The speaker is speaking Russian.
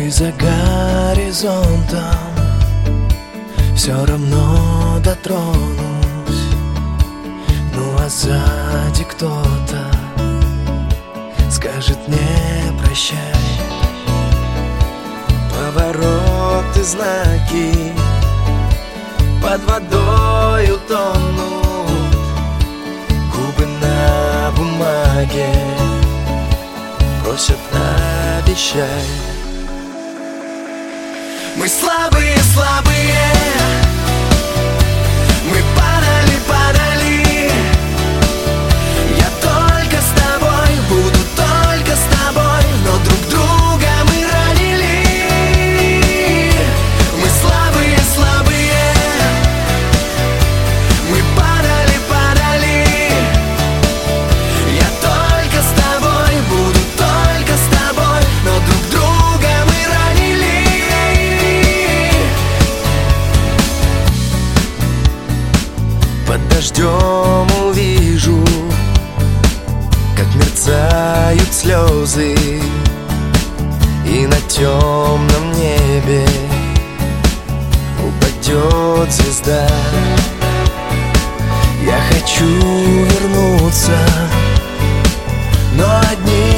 ты за горизонтом, все равно дотронусь. Ну а сзади кто-то скажет мне прощай. Повороты, знаки под водой утонут, губы на бумаге просят обещай. Мы слабые, слабые, мы падали, падали. Я только с тобой, буду только с тобой, но друг друга мы ранили. Мы слабые, слабые, мы падали, падали. Я только с тобой, буду только с тобой, но друг друга мы ранили. Под дождем увижу, как мерцают слезы, и на темном небе упадет звезда. Я хочу вернуться, но одни